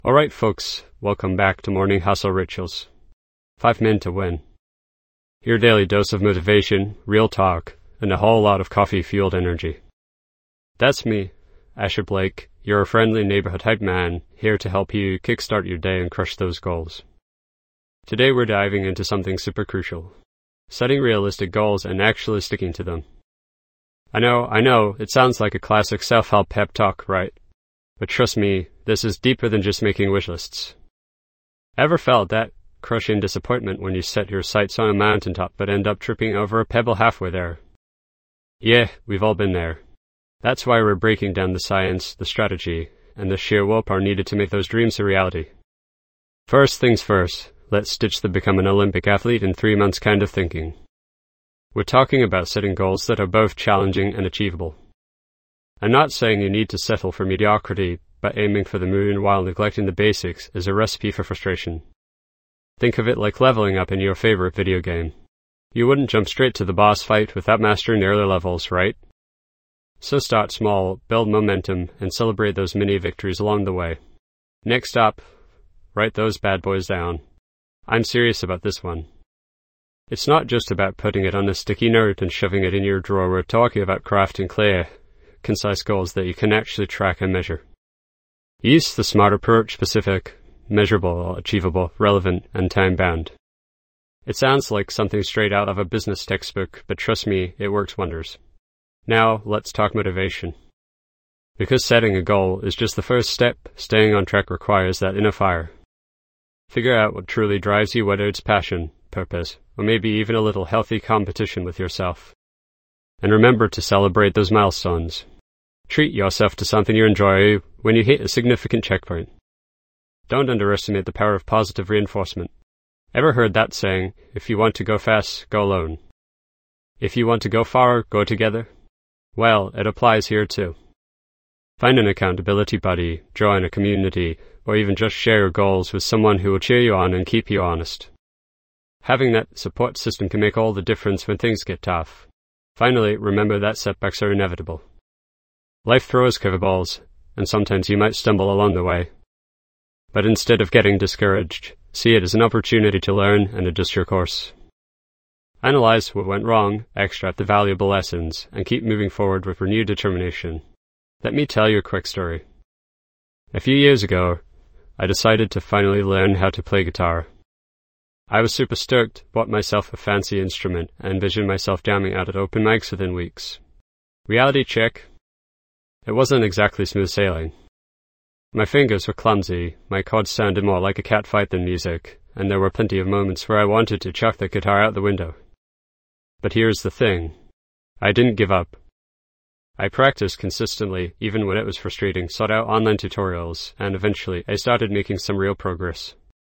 Alright folks, welcome back to Morning Hustle Rituals. 5 men to win. Your daily dose of motivation, real talk, and a whole lot of coffee-fueled energy. That's me, Asher Blake, your friendly neighborhood hype man, here to help you kickstart your day and crush those goals. Today we're diving into something super crucial. Setting realistic goals and actually sticking to them. I know, it sounds like a classic self-help pep talk, right? But trust me, this is deeper than just making wish lists. Ever felt that crushing disappointment when you set your sights on a mountaintop but end up tripping over a pebble halfway there? Yeah, we've all been there. That's why we're breaking down the science, the strategy, and the sheer willpower needed to make those dreams a reality. First things first, let's ditch the become an Olympic athlete in 3 months kind of thinking. We're talking about setting goals that are both challenging and achievable. I'm not saying you need to settle for mediocrity, but aiming for the moon while neglecting the basics is a recipe for frustration. Think of it like leveling up in your favorite video game. You wouldn't jump straight to the boss fight without mastering the early levels, right? So start small, build momentum, and celebrate those mini victories along the way. Next up, write those bad boys down. I'm serious about this one. It's not just about putting it on a sticky note and shoving it in your drawer. We're talking about crafting clear, concise goals that you can actually track and measure. Use the SMART approach: specific, measurable, achievable, relevant, and time-bound. It sounds like something straight out of a business textbook, but trust me, it works wonders. Now, let's talk motivation. Because setting a goal is just the first step, staying on track requires that inner fire. Figure out what truly drives you, whether it's passion, purpose, or maybe even a little healthy competition with yourself. And remember to celebrate those milestones. Treat yourself to something you enjoy when you hit a significant checkpoint. Don't underestimate the power of positive reinforcement. Ever heard that saying, if you want to go fast, go alone? If you want to go far, go together? Well, it applies here too. Find an accountability buddy, join a community, or even just share your goals with someone who will cheer you on and keep you honest. Having that support system can make all the difference when things get tough. Finally, remember that setbacks are inevitable. Life throws curveballs, and sometimes you might stumble along the way. But instead of getting discouraged, see it as an opportunity to learn and adjust your course. Analyze what went wrong, extract the valuable lessons, and keep moving forward with renewed determination. Let me tell you a quick story. A few years ago, I decided to finally learn how to play guitar. I was super stoked, bought myself a fancy instrument, and envisioned myself jamming out at open mics within weeks. Reality check. It wasn't exactly smooth sailing. My fingers were clumsy, my chords sounded more like a cat fight than music, and there were plenty of moments where I wanted to chuck the guitar out the window. But here's the thing. I didn't give up. I practiced consistently, even when it was frustrating, sought out online tutorials, and eventually I started making some real progress.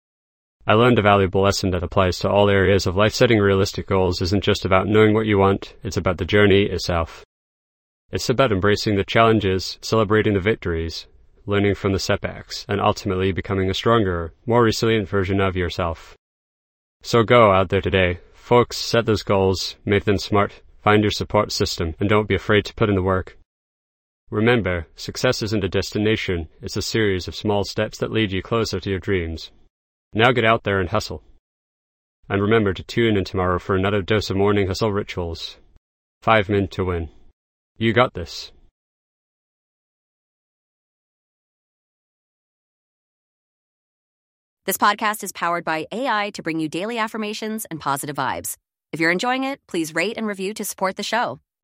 I learned a valuable lesson that applies to all areas of life. Setting realistic goals isn't just about knowing what you want, it's about the journey itself. It's about embracing the challenges, celebrating the victories, learning from the setbacks, and ultimately becoming a stronger, more resilient version of yourself. So go out there today, folks, set those goals, make them smart, find your support system, and don't be afraid to put in the work. Remember, success isn't a destination, it's a series of small steps that lead you closer to your dreams. Now get out there and hustle. And remember to tune in tomorrow for another dose of Morning Hustle Rituals. 5 men to win. You got this. This podcast is powered by AI to bring you daily affirmations and positive vibes. If you're enjoying it, please rate and review to support the show.